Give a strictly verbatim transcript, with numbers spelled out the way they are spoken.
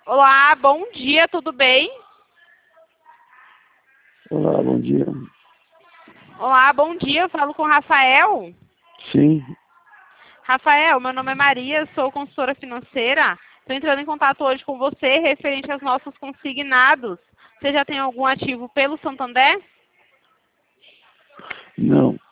Olá, bom dia, tudo bem? Olá, bom dia. Olá, bom dia, eu falo com o Rafael. Sim, Rafael, meu nome é Maria, sou consultora financeira. Estou entrando em contato hoje com você referente aos nossos consignados. Você já tem algum ativo pelo Santander? não.